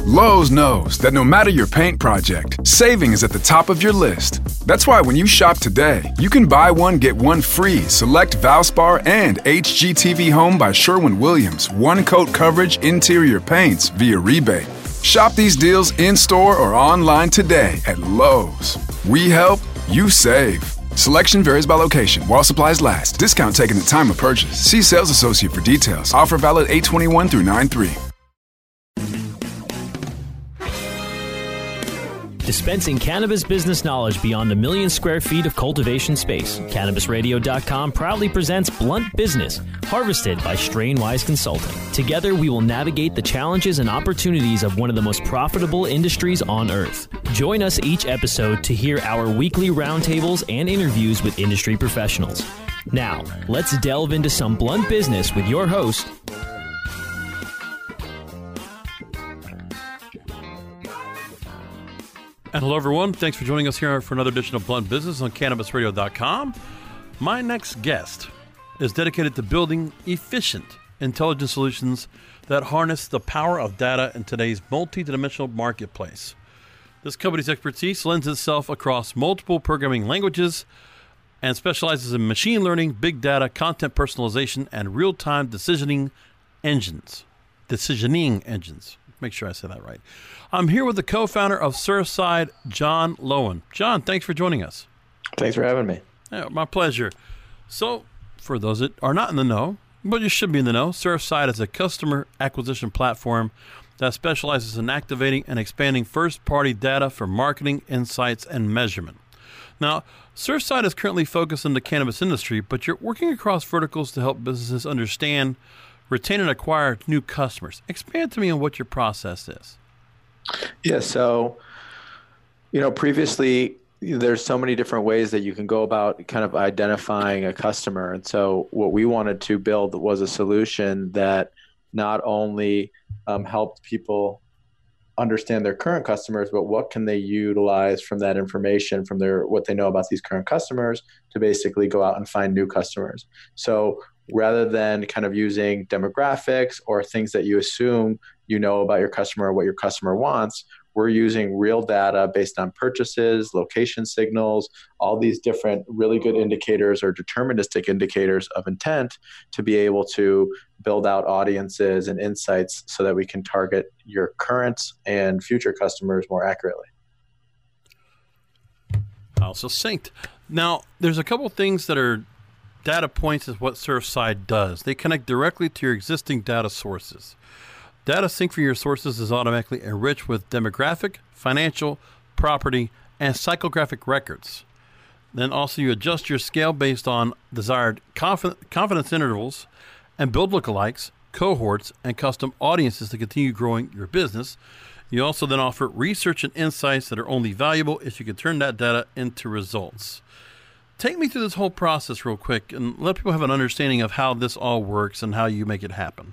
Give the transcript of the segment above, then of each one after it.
Lowe's knows that no matter your paint project, saving is at the top of your list. That's why when you shop today, you can buy one, get one free select Valspar and HGTV Home by Sherwin-Williams one-coat coverage interior paints via rebate. Shop these deals in-store or online today at Lowe's. We help, you save. Selection varies by location. While supplies last. Discount taken at time of purchase. See sales associate for details. Offer valid 8/21 through 9/3. Dispensing cannabis business knowledge beyond 1 million square feet of cultivation space. CannabisRadio.com proudly presents Blunt Business, harvested by Strainwise Consulting. Together, we will navigate the challenges and opportunities of one of the most profitable industries on earth. Join us each episode to hear our weekly roundtables and interviews with industry professionals. Now, let's delve into some blunt business with your host, And hello, everyone. Thanks for joining us here for another edition of Blunt Business on CannabisRadio.com. My next guest is dedicated to building efficient intelligence solutions that harness the power of data in today's multidimensional marketplace. This company's expertise lends itself across multiple programming languages and specializes in machine learning, big data, content personalization, and real-time decisioning engines. Make sure I say that right. I'm here with the co-founder of Surfside, John Lowen. John, thanks for joining us. Thanks for having me. Yeah, my pleasure. So, for those that are not in the know, but you should be in the know, Surfside is a customer acquisition platform that specializes in activating and expanding first-party data for marketing, insights, and measurement. Now, Surfside is currently focused on the cannabis industry, but you're working across verticals to help businesses understand, retain, and acquire new customers. Expand to me on what your process is. Yeah, so, previously there's so many different ways that you can go about kind of identifying a customer. And so what we wanted to build was a solution that not only helped people understand their current customers, but what can they utilize from that information, from what they know about these current customers to basically go out and find new customers. So rather than kind of using demographics or things that you assume you know about your customer or what your customer wants, we're using real data based on purchases, location signals, all these different really good indicators or deterministic indicators of intent to be able to build out audiences and insights so that we can target your current and future customers more accurately. How succinct. Now, there's a couple things that are data points is what Surfside does. They connect directly to your existing data sources. Data sync from your sources is automatically enriched with demographic, financial, property, and psychographic records. Then also you adjust your scale based on desired confidence intervals and build lookalikes, cohorts, and custom audiences to continue growing your business. You also then offer research and insights that are only valuable if you can turn that data into results. Take me through this whole process real quick and let people have an understanding of how this all works and how you make it happen.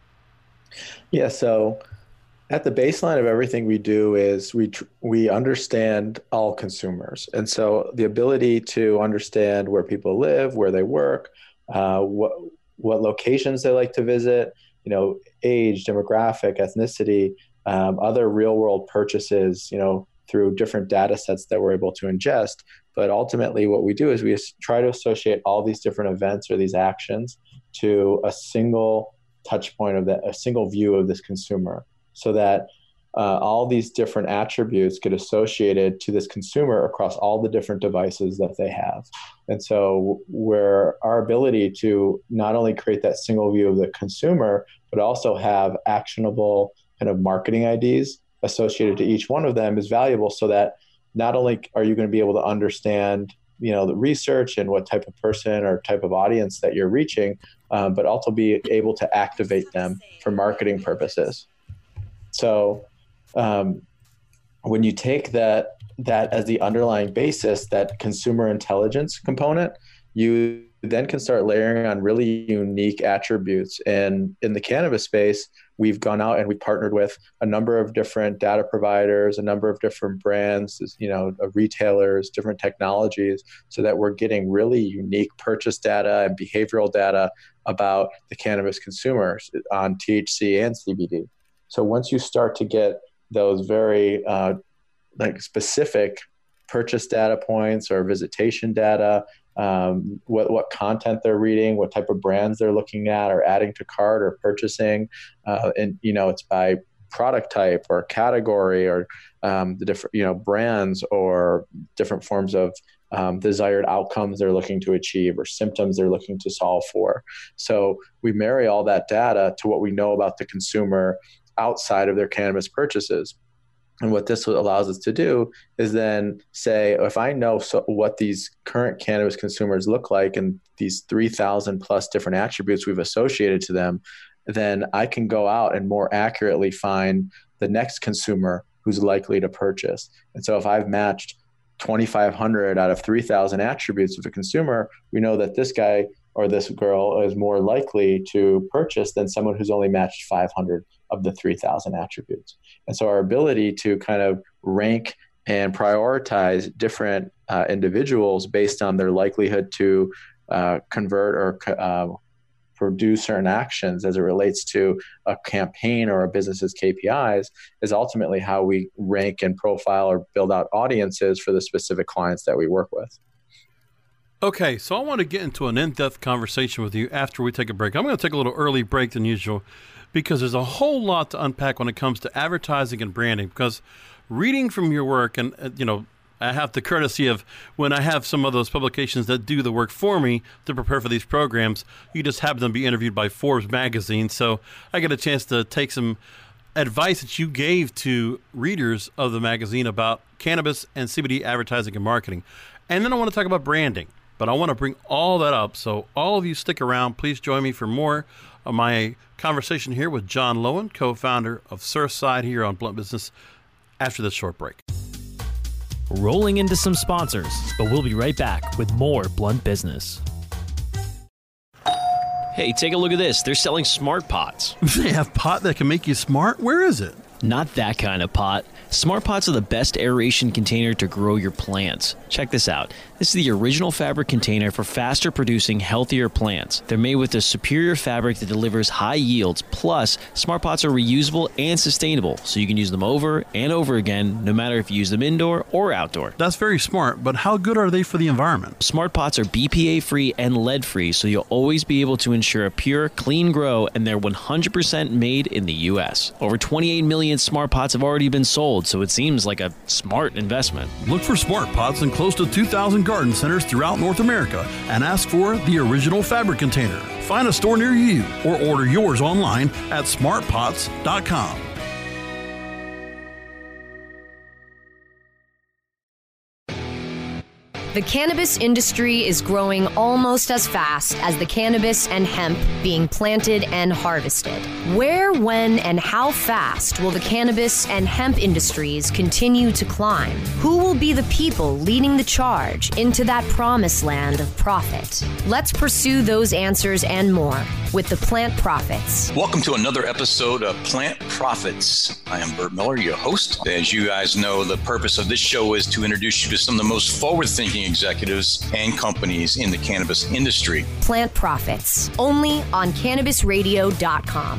Yeah, so at the baseline of everything we do is we understand all consumers. And so the ability to understand where people live, where they work, what locations they like to visit, age, demographic, ethnicity, other real world purchases, through different data sets that we're able to ingest. But ultimately what we do is we try to associate all these different events or these actions to a single touch point of a single view of this consumer, so that all these different attributes get associated to this consumer across all the different devices that they have. And so where our ability to not only create that single view of the consumer, but also have actionable kind of marketing IDs associated to each one of them is valuable, so that not only are you going to be able to understand the research and what type of person or type of audience that you're reaching, but also be able to activate them for marketing purposes. So when you take that as the underlying basis, that consumer intelligence component, you then can start layering on really unique attributes. And in the cannabis space, we've gone out and we partnered with a number of different data providers, a number of different brands, retailers, different technologies, so that we're getting really unique purchase data and behavioral data about the cannabis consumers on THC and CBD. So once you start to get those very specific purchase data points or visitation data, what content they're reading, what type of brands they're looking at or adding to cart or purchasing. And, it's by product type or category or the different, brands or different forms of desired outcomes they're looking to achieve or symptoms they're looking to solve for. So we marry all that data to what we know about the consumer outside of their cannabis purchases. And what this allows us to do is then say, if I know what these current cannabis consumers look like and these 3,000 plus different attributes we've associated to them, then I can go out and more accurately find the next consumer who's likely to purchase. And so if I've matched 2,500 out of 3,000 attributes of a consumer, we know that this guy or this girl is more likely to purchase than someone who's only matched 500 of the 3,000 attributes. And so our ability to kind of rank and prioritize different individuals based on their likelihood to convert or produce certain actions as it relates to a campaign or a business's KPIs is ultimately how we rank and profile or build out audiences for the specific clients that we work with. Okay, so I want to get into an in-depth conversation with you after we take a break. I'm going to take a little early break than usual because there's a whole lot to unpack when it comes to advertising and branding, because reading from your work, and I have the courtesy of when I have some of those publications that do the work for me to prepare for these programs, you just happen to be interviewed by Forbes magazine. So I get a chance to take some advice that you gave to readers of the magazine about cannabis and CBD advertising and marketing. And then I want to talk about branding, but I want to bring all that up. So all of you stick around. Please join me for more of my conversation here with John Lowen, co-founder of Surfside here on Blunt Business after this short break. Rolling into some sponsors, but we'll be right back with more Blunt Business. Hey, take a look at this. They're selling smart pots. They have pot that can make you smart? Where is it? Not that kind of pot. Smart pots are the best aeration container to grow your plants. Check this out. This is the original fabric container for faster producing, healthier plants. They're made with a superior fabric that delivers high yields. Plus, smart pots are reusable and sustainable, so you can use them over and over again, no matter if you use them indoor or outdoor. That's very smart, but how good are they for the environment? Smart pots are BPA-free and lead-free, so you'll always be able to ensure a pure, clean grow, and they're 100% made in the U.S. Over 28 million smart pots have already been sold, so it seems like a smart investment. Look for smart pots in close to 2,000 garden centers throughout North America and ask for the original fabric container. Find a store near you or order yours online at smartpots.com. The cannabis industry is growing almost as fast as the cannabis and hemp being planted and harvested. Where, when, and how fast will the cannabis and hemp industries continue to climb? Who will be the people leading the charge into that promised land of profit? Let's pursue those answers and more with the Plant Profits. Welcome to another episode of Plant Profits. I am Bert Miller, your host. As you guys know, the purpose of this show is to introduce you to some of the most forward-thinking executives and companies in the cannabis industry. Plant Profits, only on CannabisRadio.com.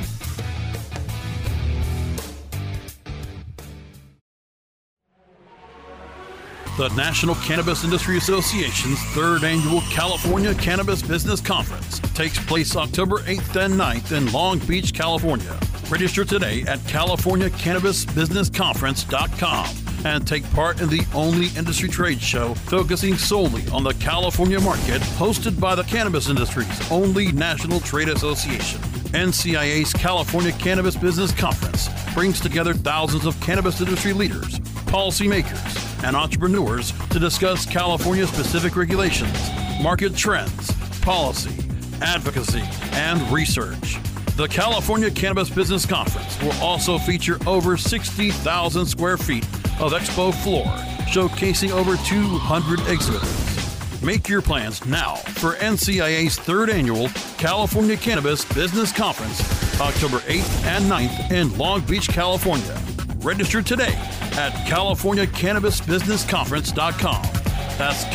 The National Cannabis Industry Association's third annual California Cannabis Business Conference takes place October 8th and 9th in Long Beach, California. Register today at CaliforniaCannabisBusinessConference.com and take part in the only industry trade show focusing solely on the California market, hosted by the cannabis industry's only national trade association. NCIA's California Cannabis Business Conference brings together thousands of cannabis industry leaders, policymakers, and entrepreneurs to discuss California-specific regulations, market trends, policy, advocacy, and research. The California Cannabis Business Conference will also feature over 60,000 square feet of expo floor, showcasing over 200 exhibitors. Make your plans now for NCIA's third annual California Cannabis Business Conference, October 8th and 9th in Long Beach, California. Register today at CaliforniaCannabisBusinessConference.com. That's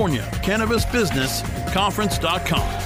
CaliforniaCannabisBusinessConference.com.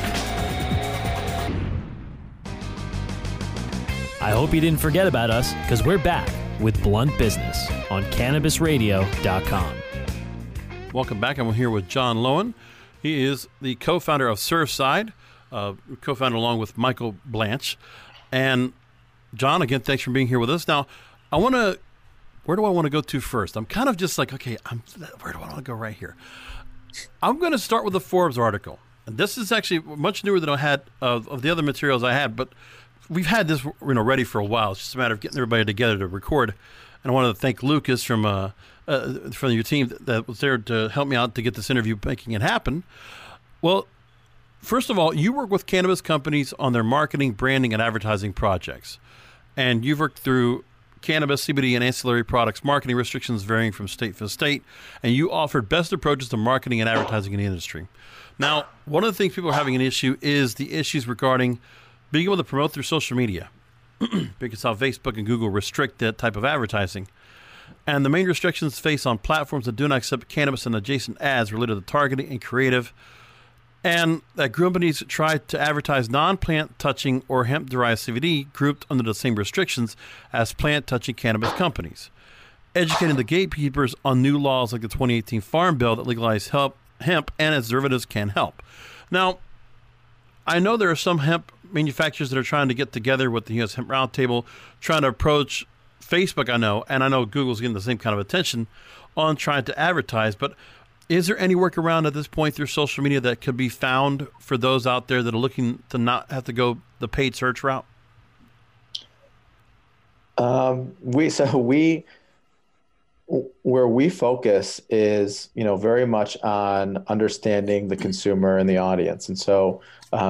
I hope you didn't forget about us, because we're back with Blunt Business on CannabisRadio.com. Welcome back. I'm here with John Lowen. He is the co-founder of Surfside, co-founder along with Michael Blanche. And John, again, thanks for being here with us. Now, where do I want to go to first? I'm kind of just like, okay, where do I want to go right here? I'm going to start with the Forbes article. And this is actually much newer than I had of the other materials I had, but we've had this ready for a while. It's just a matter of getting everybody together to record. And I wanted to thank Lucas from your team that was there to help me out to get this interview making it happen. Well, first of all, you work with cannabis companies on their marketing, branding, and advertising projects. And you've worked through cannabis, CBD, and ancillary products marketing restrictions varying from state to state, and you offered best approaches to marketing and advertising in the industry. Now, one of the things people are having an issue is the issues regarding being able to promote through social media, because how Facebook and Google restrict that type of advertising. And the main restrictions faced on platforms that do not accept cannabis and adjacent ads related to targeting and creative, and that companies try to advertise non-plant touching or hemp-derived CBD grouped under the same restrictions as plant-touching cannabis companies. Educating the gatekeepers on new laws like the 2018 Farm Bill that legalize hemp and its derivatives can help. Now, I know there are some hemp manufacturers that are trying to get together with the U.S. Hemp Roundtable, trying to approach Facebook, and I know Google's getting the same kind of attention on trying to advertise, but is there any workaround at this point through social media that could be found for those out there that are looking to not have to go the paid search route? Where we focus is, very much on understanding the consumer and the audience. And so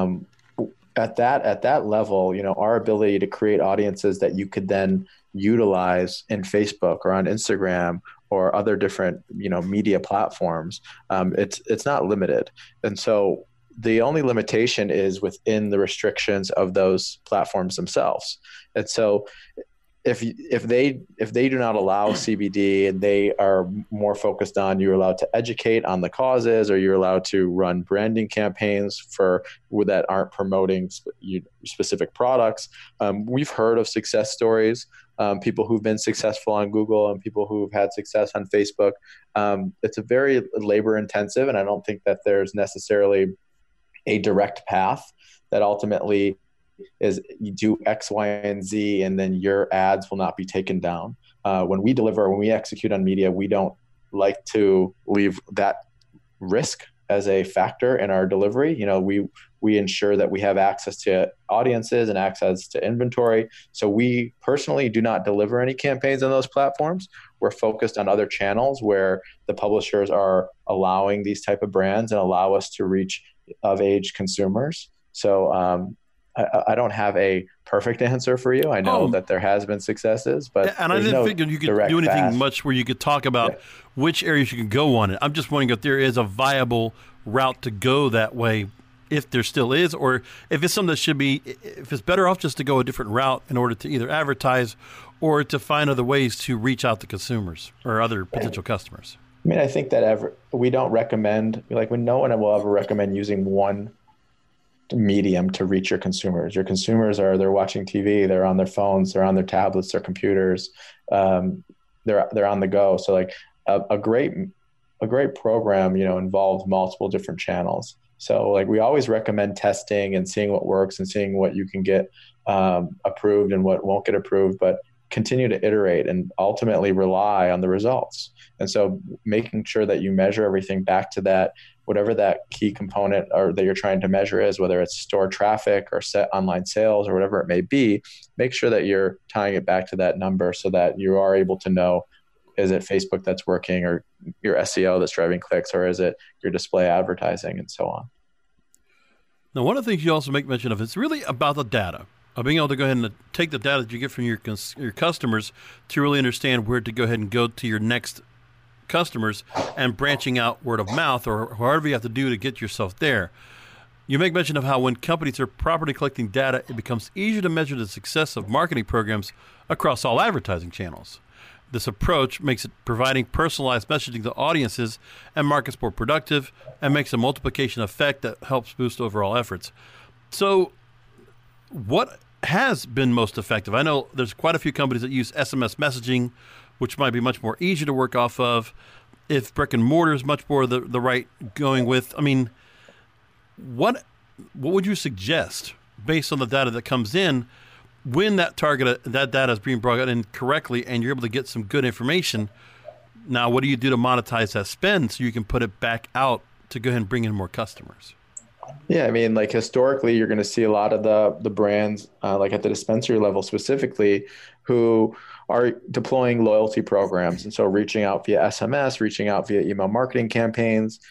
at that level, our ability to create audiences that you could then utilize in Facebook or on Instagram or other different, media platforms, it's not limited. And so the only limitation is within the restrictions of those platforms themselves. And so if they do not allow CBD and they are more focused on, you're allowed to educate on the causes, or you're allowed to run branding campaigns that aren't promoting specific products. We've heard of success stories, people who've been successful on Google and people who've had success on Facebook. It's a very labor intensive, and I don't think that there's necessarily a direct path that ultimately is you do X, Y, and Z, and then your ads will not be taken down. When we execute on media, we don't like to leave that risk as a factor in our delivery. We ensure that we have access to audiences and access to inventory. So we personally do not deliver any campaigns on those platforms. We're focused on other channels where the publishers are allowing these type of brands and allow us to reach of-age consumers. So I don't have a perfect answer for you. I know that there has been successes, but and I didn't figure you could do anything much where you could talk about which areas you can go on it. I'm just wondering if there is a viable route to go that way, if there still is, or if it's something that should be, if it's better off just to go a different route in order to either advertise or to find other ways to reach out to consumers or other potential customers. I mean, I think that we don't recommend, no one will ever recommend using one medium to reach your consumers. Your consumers they're watching TV, they're on their phones, they're on their tablets, their computers, they're on the go. So a great program, involves multiple different channels. So we always recommend testing and seeing what works and seeing what you can get approved and what won't get approved, but continue to iterate and ultimately rely on the results. And so making sure that you measure everything back to that, whatever that key component or that you're trying to measure is, whether it's store traffic or set online sales or whatever it may be, make sure that you're tying it back to that number so that you are able to know, is it Facebook that's working, or your SEO that's driving clicks, or is it your display advertising, and so on. Now, one of the things you also make mention of is really about the data, of being able to go ahead and take the data that you get from your customers to really understand where to go ahead and go to your next customers and branching out word of mouth or however you have to do to get yourself there. You make mention of how when companies are properly collecting data, it becomes easier to measure the success of marketing programs across all advertising channels. This approach makes it providing personalized messaging to audiences and markets more productive and makes a multiplication effect that helps boost overall efforts. So what has been most effective? I know there's quite a few companies that use SMS messaging, which might be much more easy to work off of. If brick and mortar is much more the right going with, I mean, what would you suggest based on the data that comes in when that data is being brought in correctly and you're able to get some good information? Now, what do you do to monetize that spend so you can put it back out to go ahead and bring in more customers? Yeah, I mean, like historically, you're going to see a lot of the brands, like at the dispensary level specifically, who are deploying loyalty programs. And so reaching out via SMS, reaching out via email marketing campaigns.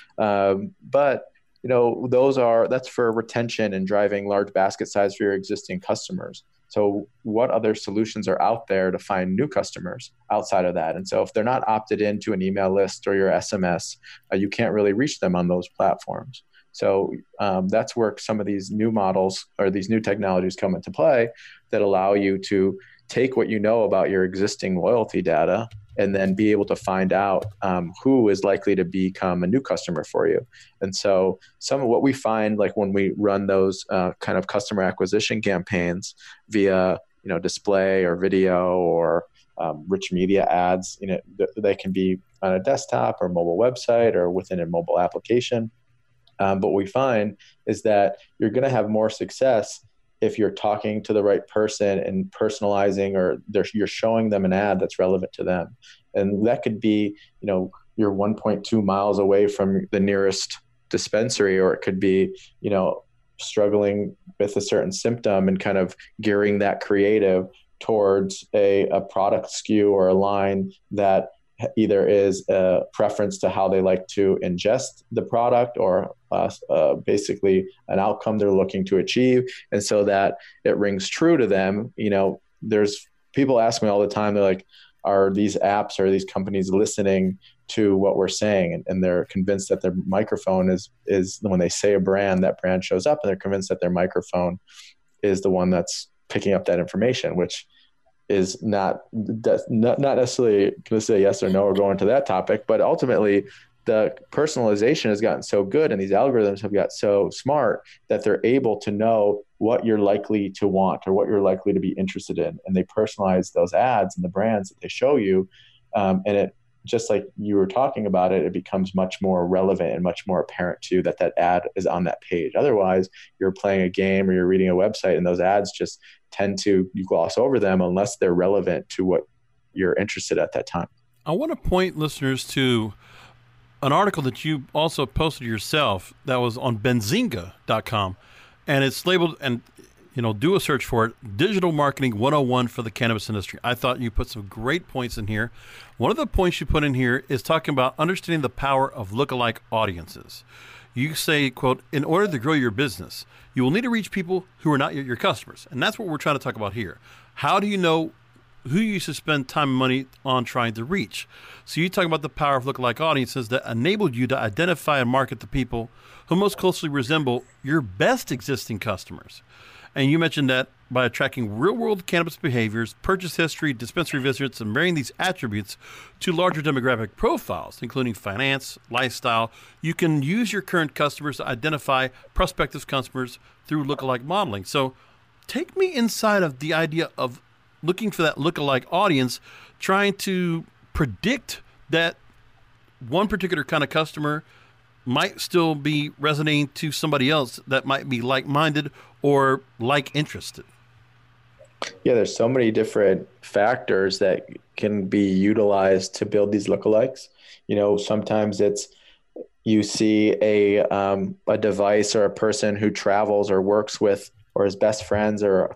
But, you know, that's for retention and driving large basket size for your existing customers. So what other solutions are out there to find new customers outside of that? And so if they're not opted into an email list or your SMS, you can't really reach them on those platforms. So that's where some of these new models or these new technologies come into play that allow you to take what you know about your existing loyalty data and then be able to find out who is likely to become a new customer for you. And so some of what we find, like when we run those kind of customer acquisition campaigns via, you know, display or video or rich media ads, you know, they can be on a desktop or mobile website or within a mobile application. But what we find is that you're going to have more success if you're talking to the right person and personalizing, or you're showing them an ad that's relevant to them. And that could be, you know, you're 1.2 miles away from the nearest dispensary, or it could be, you know, struggling with a certain symptom and kind of gearing that creative towards a product SKU or a line that either is a preference to how they like to ingest the product or basically an outcome they're looking to achieve. And so that it rings true to them. You know, there's people ask me all the time, they're like, are these apps or these companies listening to what we're saying? And they're convinced that their microphone is when they say a brand, that brand shows up, and they're convinced that their microphone is the one that's picking up that information, which is not necessarily going to say yes or no or go into that topic, but ultimately the personalization has gotten so good and these algorithms have got so smart that they're able to know what you're likely to want or what you're likely to be interested in. And they personalize those ads and the brands that they show you. And it, just like you were talking about it becomes much more relevant and much more apparent to you that ad is on that page. Otherwise, you're playing a game or you're reading a website and those ads just tend to, you gloss over them unless they're relevant to what you're interested at that time. I want to point listeners to an article that you also posted yourself that was on benzinga.com, and it's labeled, and you know, do a search for it, Digital Marketing 101 for the Cannabis Industry. I thought you put some great points in here. One of the points you put in here is talking about understanding the power of lookalike audiences. You say, quote, in order to grow your business, you will need to reach people who are not your customers. And that's what we're trying to talk about here. How do you know who you should spend time and money on trying to reach? So you talk about the power of lookalike audiences that enabled you to identify and market the people who most closely resemble your best existing customers. And you mentioned that by tracking real-world cannabis behaviors, purchase history, dispensary visits, and marrying these attributes to larger demographic profiles, including finance, lifestyle, you can use your current customers to identify prospective customers through lookalike modeling. So take me inside of the idea of looking for that lookalike audience, trying to predict that one particular kind of customer might still be resonating to somebody else that might be like-minded or like-interested. Yeah, there's so many different factors that can be utilized to build these lookalikes. You know, sometimes it's you see a device or a person who travels or works with or is best friends or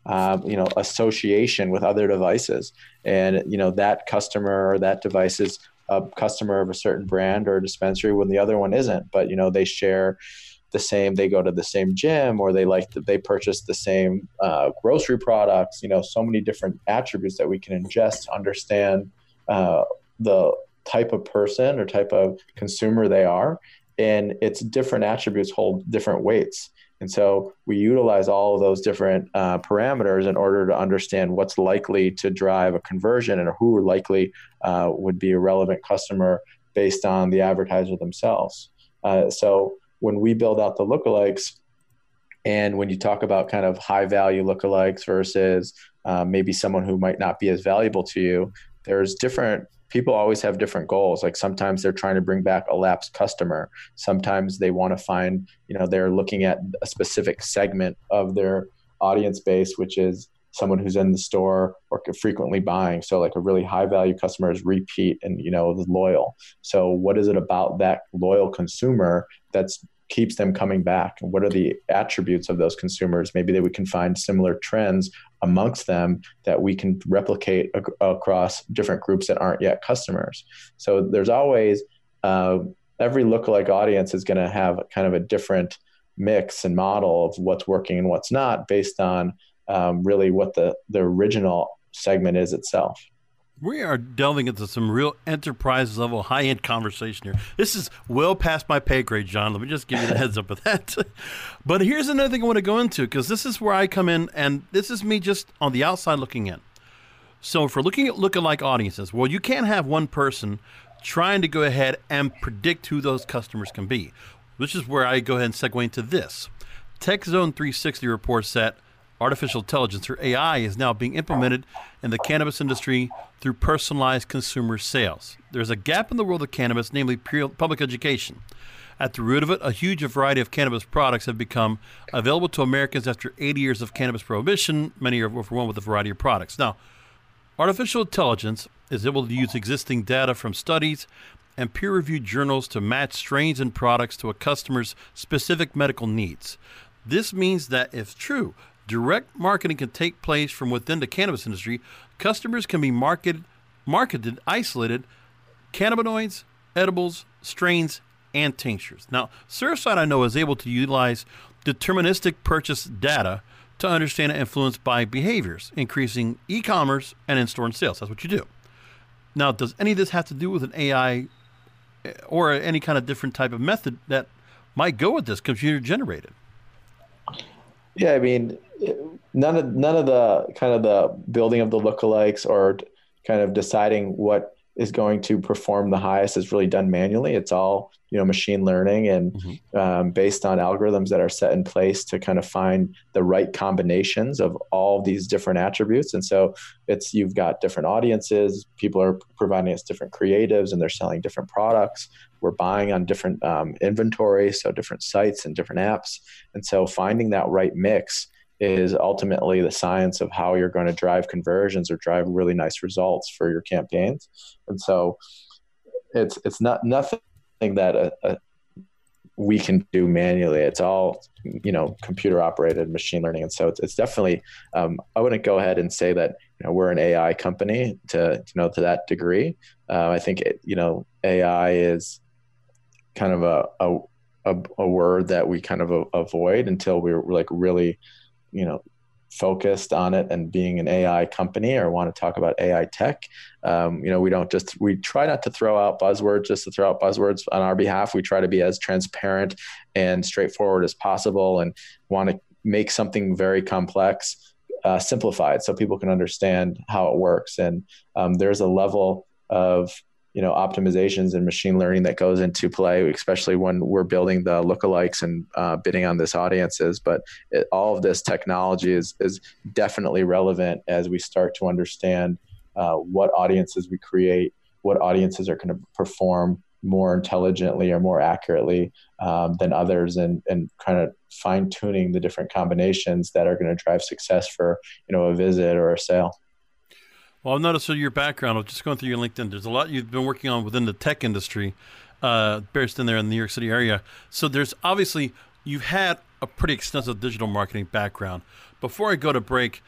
association with other devices, and you know that customer or that device is a customer of a certain brand or dispensary when the other one isn't, but you know they share the same, they go to the same gym, or they purchase the same grocery products. You know, so many different attributes that we can ingest to understand the type of person or type of consumer they are, and its different attributes hold different weights. And so we utilize all of those different parameters in order to understand what's likely to drive a conversion and who likely would be a relevant customer based on the advertiser themselves. So when we build out the lookalikes, And when you talk about kind of high value lookalikes versus maybe someone who might not be as valuable to you, there's different people always have different goals. Like sometimes they're trying to bring back a lapsed customer. Sometimes they want to find, they're looking at a specific segment of their audience base, which is someone who's in the store or frequently buying. So like a really high value customer is repeat and, loyal. So what is it about that loyal consumer that's keeps them coming back? And what are the attributes of those consumers? Maybe that we can find similar trends amongst them that we can replicate across different groups that aren't yet customers. So there's always, every lookalike audience is going to have kind of a different mix and model of what's working and what's not based on really what the original segment is itself. We are delving into some real enterprise level, high-end conversation here. This is well past my pay grade, John. Let me just give you the heads up with that. But here's another thing I want to go into, because this is where I come in, and this is me just on the outside looking in. So if we're looking at lookalike audiences, well, you can't have one person trying to go ahead and predict who those customers can be, which is where I go ahead and segue into this. TechZone 360 reports that artificial intelligence, or AI, is now being implemented in the cannabis industry through personalized consumer sales. There's a gap in the world of cannabis, namely public education. At the root of it, a huge variety of cannabis products have become available to Americans after 80 years of cannabis prohibition. Many are overwhelmed with a variety of products. Now, artificial intelligence is able to use existing data from studies and peer-reviewed journals to match strains and products to a customer's specific medical needs. This means that, if true, direct marketing can take place from within the cannabis industry. Customers can be marketed isolated cannabinoids, edibles, strains, and tinctures. Now, Surfside, I know, is able to utilize deterministic purchase data to understand and influence buying behaviors, increasing e-commerce and in-store sales. That's what you do. Now, does any of this have to do with an AI or any kind of different type of method that might go with this computer generated? Yeah, I mean, none of the kind of the building of the lookalikes or kind of deciding what is going to perform the highest is really done manually. It's all, machine learning and based on algorithms that are set in place to kind of find the right combinations of all of these different attributes. And so you've got different audiences, people are providing us different creatives and they're selling different products. We're buying on different inventory, so different sites and different apps. And so finding that right mix is ultimately the science of how you're going to drive conversions or drive really nice results for your campaigns. And so it's not nothing that we can do manually. It's all, computer operated machine learning. And so it's definitely, I wouldn't go ahead and say that, we're an AI company to that degree. I think, AI is kind of a word that we kind of avoid until we're like really, focused on it and being an AI company or want to talk about AI tech. We try not to throw out buzzwords just to throw out buzzwords on our behalf. We try to be as transparent and straightforward as possible and want to make something very complex simplified so people can understand how it works. And there's a level of optimizations and machine learning that goes into play, especially when we're building the lookalikes and bidding on this audiences. But all of this technology is definitely relevant as we start to understand what audiences we create, what audiences are going to perform more intelligently or more accurately than others, and kind of fine tuning the different combinations that are going to drive success for a visit or a sale. Well, I've noticed through your background, I'm just going through your LinkedIn, there's a lot you've been working on within the tech industry, based in there in the New York City area. So there's obviously, you've had a pretty extensive digital marketing background. Before I go to break,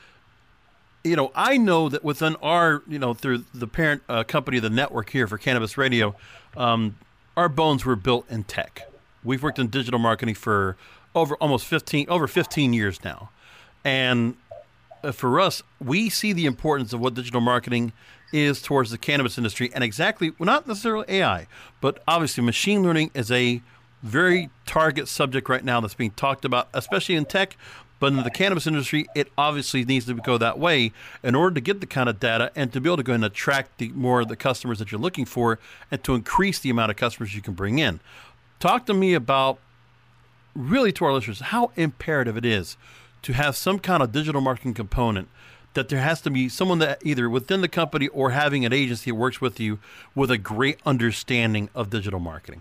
I know that within our, through the parent company, the network here for Cannabis Radio, our bones were built in tech. We've worked in digital marketing for over 15 years now. And for us, we see the importance of what digital marketing is towards the cannabis industry, and exactly, well, not necessarily AI, but obviously machine learning is a very target subject right now that's being talked about, especially in tech, but in the cannabis industry, it obviously needs to go that way in order to get the kind of data and to be able to go and attract more of the customers that you're looking for and to increase the amount of customers you can bring in. Talk to me about really to our listeners how imperative it is to have some kind of digital marketing component, that there has to be someone that either within the company or having an agency that works with you with a great understanding of digital marketing.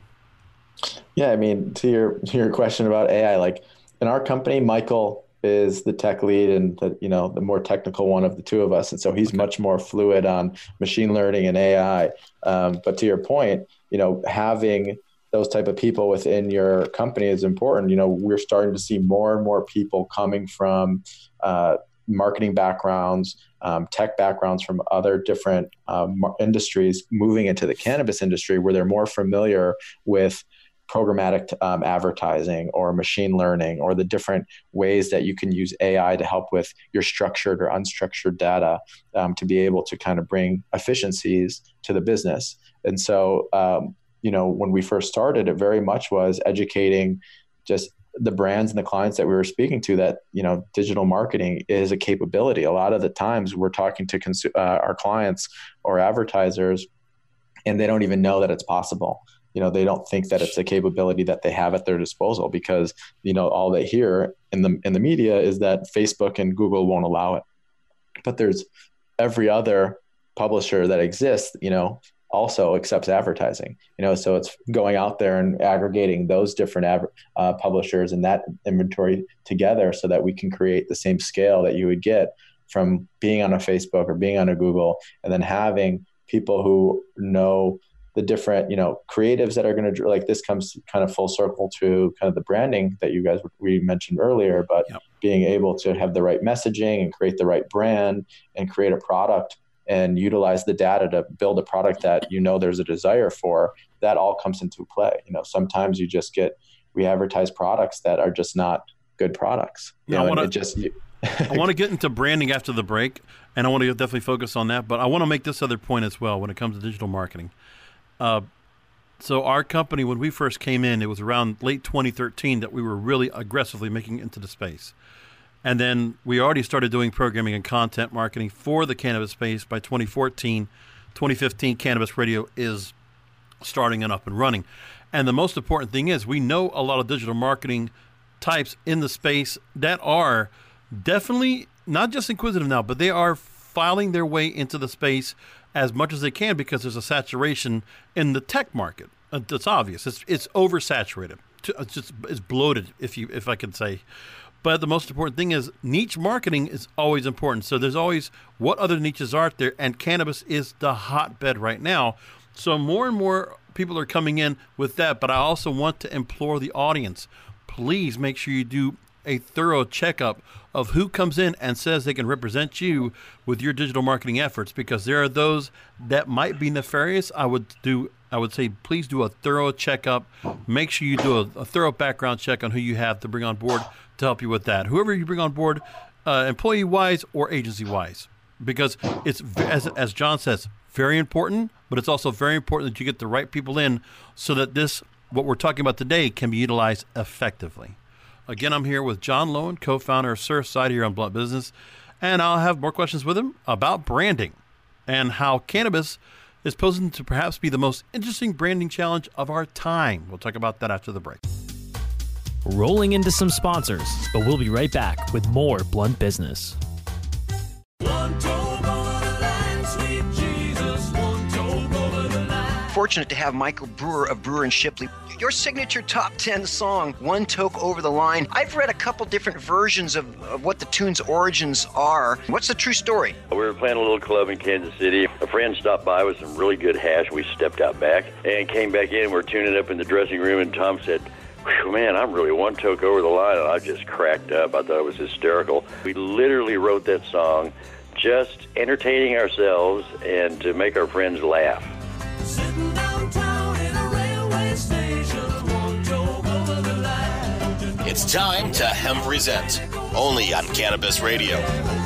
Yeah, I mean, to your question about AI, like in our company, Michael is the tech lead and the more technical one of the two of us. And so he's much more fluid on machine learning and AI. But to your point, having those type of people within your company is important. We're starting to see more and more people coming from marketing backgrounds, tech backgrounds from other different industries moving into the cannabis industry where they're more familiar with programmatic advertising or machine learning or the different ways that you can use AI to help with your structured or unstructured data to be able to kind of bring efficiencies to the business. And so, when we first started, it very much was educating just the brands and the clients that we were speaking to that, digital marketing is a capability. A lot of the times we're talking to our clients or advertisers and they don't even know that it's possible. They don't think that it's a capability that they have at their disposal because, all they hear in the media is that Facebook and Google won't allow it. But there's every other publisher that exists, also accepts advertising, so it's going out there and aggregating those different publishers and that inventory together so that we can create the same scale that you would get from being on a Facebook or being on a Google, and then having people who know the different, creatives that are going to, like, this comes kind of full circle to kind of the branding that we mentioned earlier, but being able to have the right messaging and create the right brand and create a product and utilize the data to build a product that, there's a desire for, that all comes into play. Sometimes we advertise products that are just not good products. I want to get into branding after the break, and I want to definitely focus on that, but I want to make this other point as well when it comes to digital marketing. So our company, when we first came in, it was around late 2013 that we were really aggressively making it into the space. And then we already started doing programming and content marketing for the cannabis space. By 2014, 2015, Cannabis Radio is starting and up and running. And the most important thing is we know a lot of digital marketing types in the space that are definitely not just inquisitive now, but they are filing their way into the space as much as they can because there's a saturation in the tech market. It's obvious. It's oversaturated. It's bloated, if I could say. But the most important thing is niche marketing is always important. So there's always what other niches are there, and cannabis is the hotbed right now. So more and more people are coming in with that. But I also want to implore the audience, please make sure you do a thorough checkup of who comes in and says they can represent you with your digital marketing efforts, because there are those that might be nefarious. I would say please do a thorough checkup. Make sure you do a thorough background check on who you have to bring on board to help you with that. Whoever you bring on board, employee-wise or agency-wise, because it's, as John says, very important, but it's also very important that you get the right people in so that what we're talking about today, can be utilized effectively. Again, I'm here with John Lowen, co-founder of Surfside here on Blunt Business, and I'll have more questions with him about branding and how cannabis is posing to perhaps be the most interesting branding challenge of our time. We'll talk about that after the break. Rolling into some sponsors, but we'll be right back with more Blunt Business. Fortunate to have Michael Brewer of Brewer & Shipley. Your signature top 10 song, One Toke Over the Line. I've read a couple different versions of what the tune's origins are. What's the true story? We were playing a little club in Kansas City. A friend stopped by with some really good hash. We stepped out back and came back in. We're tuning up in the dressing room, and Tom said, man, I'm really one toke over the line. And I just cracked up. I thought it was hysterical. We literally wrote that song just entertaining ourselves and to make our friends laugh. Sitting downtown in a railway station, one toke over the line. It's time to Hemp Present, only on Cannabis Radio.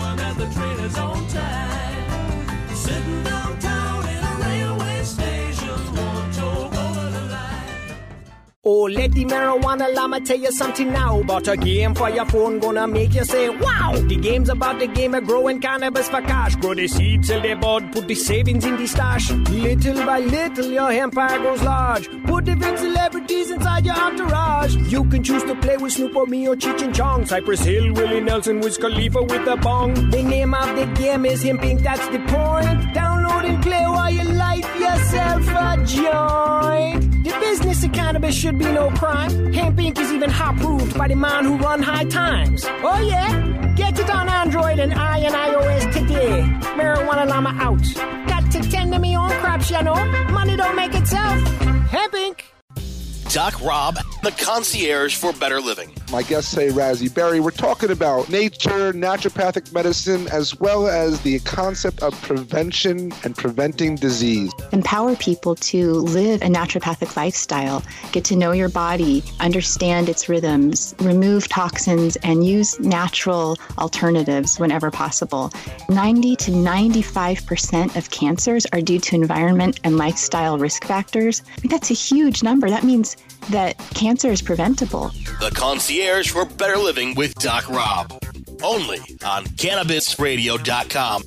Sitting downtown in a railway station, one toke over the line. All let the marijuana llama tell you something now about a game for your phone gonna make you say, wow! The game's about the game of growing cannabis for cash. Grow the seed, sell the bud, put the savings in the stash. Little by little, your empire grows large. Put the big celebrities inside your entourage. You can choose to play with Snoop or me or Cheech and Chong, Cypress Hill, Willie Nelson, Wiz Khalifa with a bong. The name of the game is Hemp Inc., that's the point. Download and play while you light yourself a joint. The business of cannabis should be no crime. Hemp Inc. is even hot-proofed by the man who run High Times. Oh yeah? Get it on Android and iOS today. Marijuana Llama out. Got to tend to me own crops, you know. Money don't make itself. Hemp Inc. Doc Rob, the concierge for better living. My guests say Razzie Berry. We're talking about nature, naturopathic medicine, as well as the concept of prevention and preventing disease. Empower people to live a naturopathic lifestyle, get to know your body, understand its rhythms, remove toxins, and use natural alternatives whenever possible. 90 to 95% of cancers are due to environment and lifestyle risk factors. I mean, that's a huge number. That means that cancer is preventable. The concierge for better living with Doc Rob. Only on CannabisRadio.com.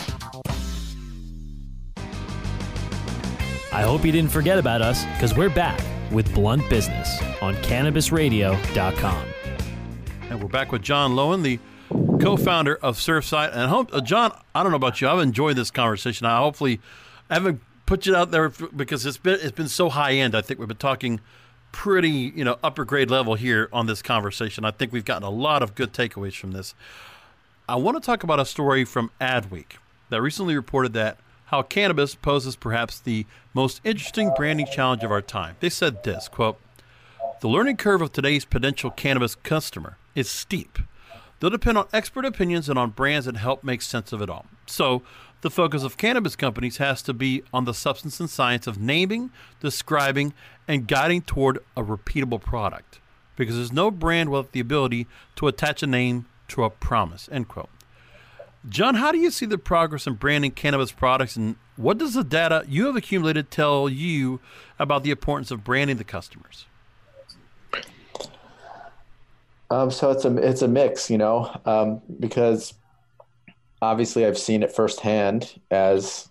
I hope you didn't forget about us, because we're back with Blunt Business on CannabisRadio.com. And we're back with John Lowen, the co-founder of Surfside. And John, I don't know about you, I've enjoyed this conversation. I haven't put you out there because it's been so high end. I think we've been talking pretty, upper grade level here on this conversation. I think we've gotten a lot of good takeaways from this. I want to talk about a story from Adweek that recently reported that how cannabis poses perhaps the most interesting branding challenge of our time. They said this, quote, "The learning curve of today's potential cannabis customer is steep. They'll depend on expert opinions and on brands that help make sense of it all. So the focus of cannabis companies has to be on the substance and science of naming, describing, and guiding toward a repeatable product, because there's no brand without the ability to attach a name to a promise," end quote. John, how do you see the progress in branding cannabis products, and what does the data you have accumulated tell you about the importance of branding the customers? So it's a mix, because obviously I've seen it firsthand as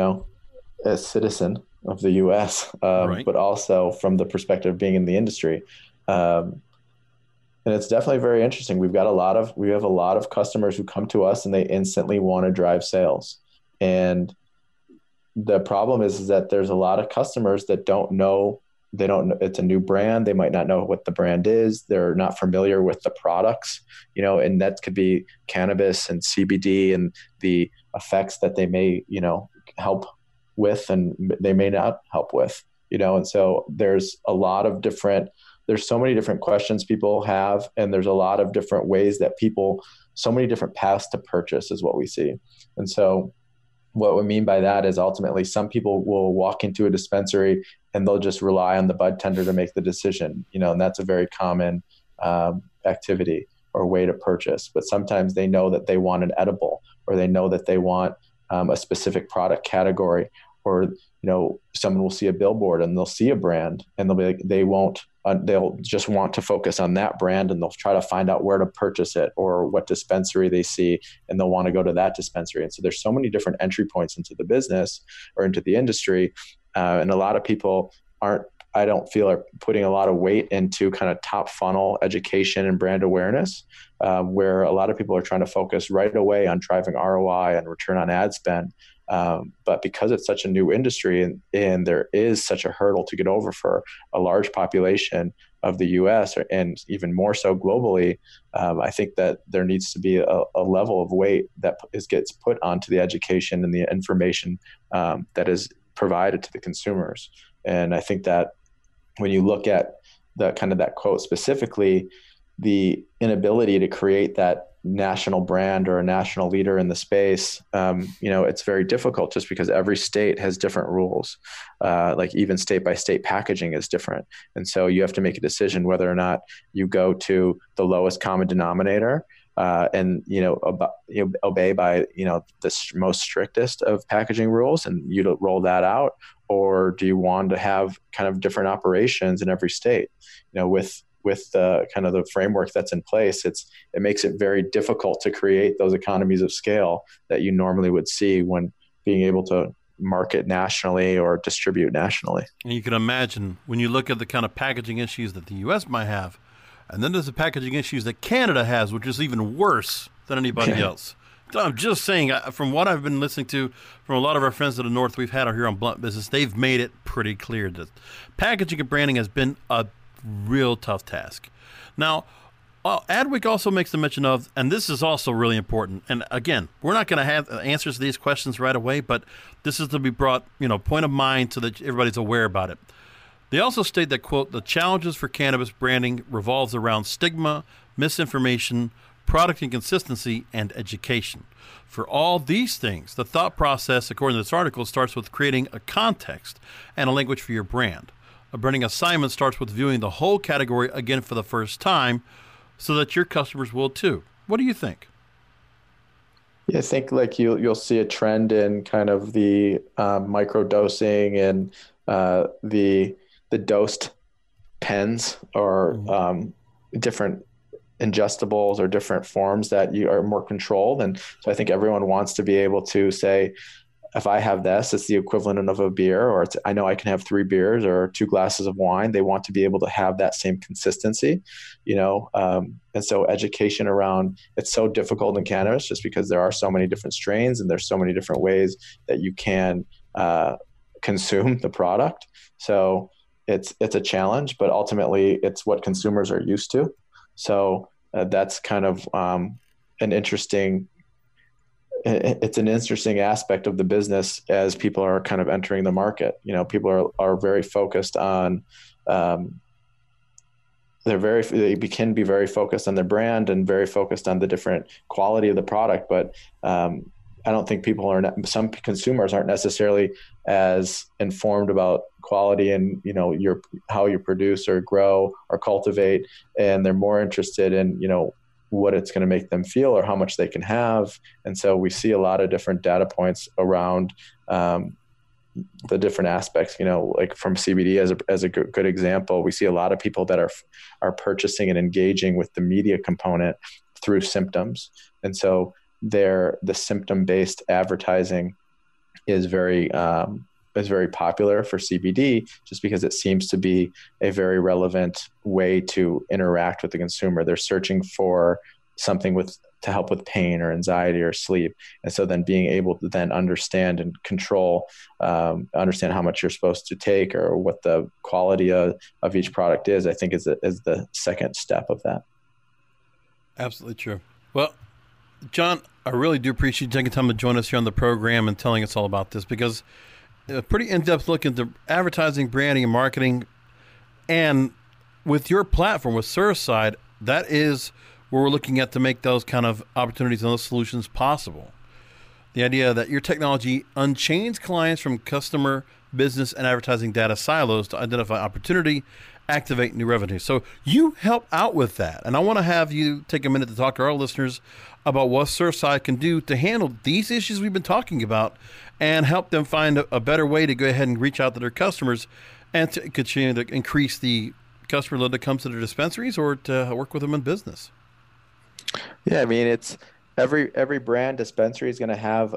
citizen of the U.S., right, but also from the perspective of being in the industry. And it's definitely very interesting. We have a lot of customers who come to us and they instantly want to drive sales. And the problem is that there's a lot of customers that don't know. They don't know it's a new brand. They might not know what the brand is. They're not familiar with the products, and that could be cannabis and CBD and the effects that they may, help with and they may not help with, and so there's so many different questions people have, and there's a lot of different ways that so many different paths to purchase is what we see. And so what we mean by that is ultimately some people will walk into a dispensary and they'll just rely on the bud tender to make the decision, and that's a very common activity or way to purchase. But sometimes they know that they want an edible, or they know that they want a specific product category, or, someone will see a billboard and they'll see a brand and they'll be like, they'll just want to focus on that brand, and they'll try to find out where to purchase it or what dispensary they see, and they'll want to go to that dispensary. And so there's so many different entry points into the business or into the industry. And a lot of people I don't feel are putting a lot of weight into kind of top funnel education and brand awareness, where a lot of people are trying to focus right away on driving ROI and return on ad spend. But because it's such a new industry and there is such a hurdle to get over for a large population of the US and even more so globally, I think that there needs to be a level of weight that gets put onto the education and the information that is provided to the consumers. And I think that when you look at the kind of that quote specifically, the inability to create that national brand or a national leader in the space, it's very difficult just because every state has different rules. Like even state by state packaging is different. And so you have to make a decision whether or not you go to the lowest common denominator and obey by the most strictest of packaging rules, and you roll that out, or do you want to have kind of different operations in every state? With the kind of the framework that's in place, it makes it very difficult to create those economies of scale that you normally would see when being able to market nationally or distribute nationally. And you can imagine when you look at the kind of packaging issues that the U.S. might have, and then there's the packaging issues that Canada has, which is even worse than anybody else. I'm just saying, from what I've been listening to from a lot of our friends to the north we've had here on Blunt Business, they've made it pretty clear that packaging and branding has been a real tough task. Now, Adweek also makes the mention of, and this is also really important, and again, we're not going to have answers to these questions right away, but this is to be brought, point of mind so that everybody's aware about it. They also state that, quote, the challenges for cannabis branding revolves around stigma, misinformation, product inconsistency, and education. For all these things, the thought process, according to this article, starts with creating a context and a language for your brand. A branding assignment starts with viewing the whole category again for the first time so that your customers will too. What do you think? Yeah, I think like you'll see a trend in kind of the micro dosing and the dosed pens or different ingestibles or different forms that you are more controlled. And so I think everyone wants to be able to say, if I have this, it's the equivalent of a beer, or I know I can have 3 beers or 2 glasses of wine. They want to be able to have that same consistency, and so education around, it's so difficult in cannabis just because there are so many different strains and there's so many different ways that you can consume the product. So it's a challenge, but ultimately it's what consumers are used to. So that's kind of it's an interesting aspect of the business as people are kind of entering the market. People are very focused on, they can be very focused on their brand and very focused on the different quality of the product. But I don't think some consumers aren't necessarily as informed about quality and, how you produce or grow or cultivate. And they're more interested in, what it's going to make them feel or how much they can have. And so we see a lot of different data points around the different aspects, like from CBD as a good example. We see a lot of people that are purchasing and engaging with the media component through symptoms. And so the symptom-based advertising is very popular for CBD just because it seems to be a very relevant way to interact with the consumer. They're searching for something to help with pain or anxiety or sleep. And so then being able to then understand and control, understand how much you're supposed to take or what the quality of each product is, I think is the second step of that. Absolutely true. Well, John, I really do appreciate you taking time to join us here on the program and telling us all about this, because a pretty in-depth look into advertising, branding, and marketing. And with your platform, with Surfside, that is where we're looking at to make those kind of opportunities and those solutions possible. The idea that your technology unchains clients from customer, business, and advertising data silos to identify opportunity, activate new revenue. So you help out with that. And I want to have you take a minute to talk to our listeners about what Surfside can do to handle these issues we've been talking about and help them find a better way to go ahead and reach out to their customers and to continue to increase the customer load that comes to their dispensaries or to work with them in business. Yeah, I mean, it's every brand dispensary is going to have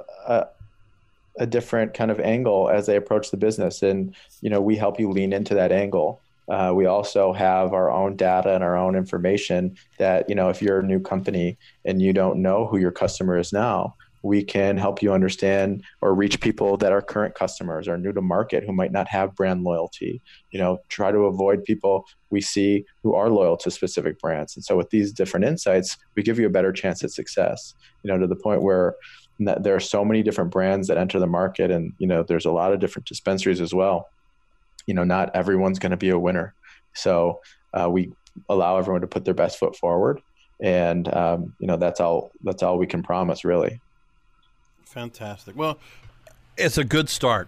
a different kind of angle as they approach the business. And, we help you lean into that angle. We also have our own data and our own information that, if you're a new company and you don't know who your customer is now, we can help you understand or reach people that are current customers or new to market who might not have brand loyalty. Try to avoid people we see who are loyal to specific brands. And so with these different insights, we give you a better chance at success, to the point where there are so many different brands that enter the market, and, there's a lot of different dispensaries as well. Not everyone's going to be a winner. So we allow everyone to put their best foot forward. And, that's all we can promise, really. Fantastic. Well, it's a good start.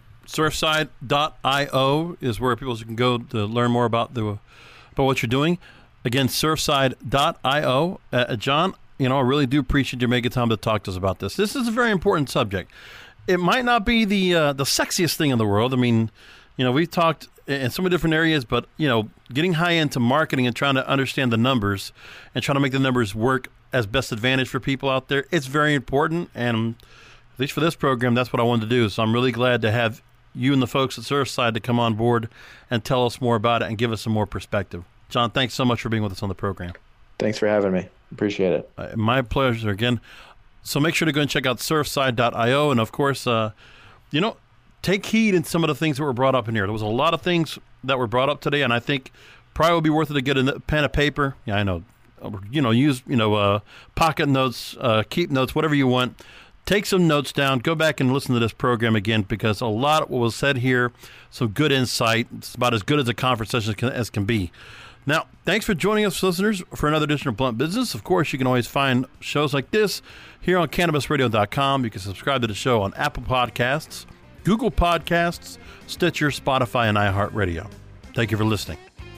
Surfside.io is where people can go to learn more about what you're doing. Again, Surfside.io. John, I really do appreciate you making time to talk to us about this. This is a very important subject. It might not be the sexiest thing in the world. I mean, we've talked in so many different areas, but, getting high into marketing and trying to understand the numbers and trying to make the numbers work as best advantage for people out there, it's very important. And at least for this program, that's what I wanted to do. So I'm really glad to have you and the folks at Surfside to come on board and tell us more about it and give us some more perspective. John, thanks so much for being with us on the program. Thanks for having me. Appreciate it. My pleasure again. So make sure to go and check out surfside.io. And, of course, take heed in some of the things that were brought up in here. There was a lot of things that were brought up today, and I think probably would be worth it to get a pen and paper. Yeah, I know. Use, pocket notes, keep notes, whatever you want. Take some notes down. Go back and listen to this program again, because a lot of what was said here, some good insight. It's about as good as a conversation as can be. Now, thanks for joining us, listeners, for another edition of Blunt Business. Of course, you can always find shows like this here on CannabisRadio.com. You can subscribe to the show on Apple Podcasts, Google Podcasts, Stitcher, Spotify, and iHeartRadio. Thank you for listening.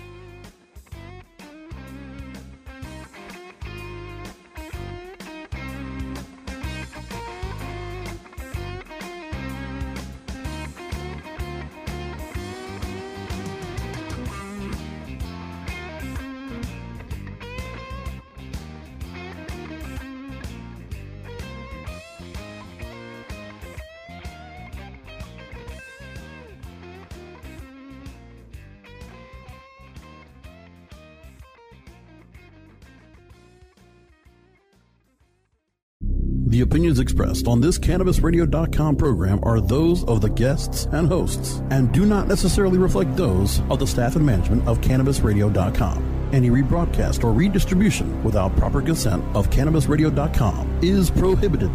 The opinions expressed on this CannabisRadio.com program are those of the guests and hosts and do not necessarily reflect those of the staff and management of CannabisRadio.com. Any rebroadcast or redistribution without proper consent of CannabisRadio.com is prohibited.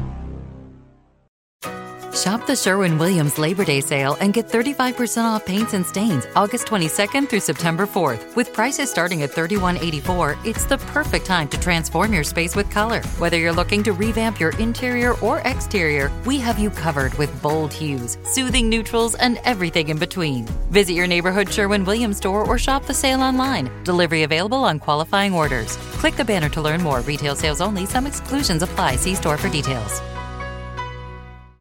Shop the Sherwin-Williams Labor Day sale and get 35% off paints and stains August 22nd through September 4th. With prices starting at $31.84, it's the perfect time to transform your space with color. Whether you're looking to revamp your interior or exterior, we have you covered with bold hues, soothing neutrals, and everything in between. Visit your neighborhood Sherwin-Williams store or shop the sale online. Delivery available on qualifying orders. Click the banner to learn more. Retail sales only. Some exclusions apply. See store for details.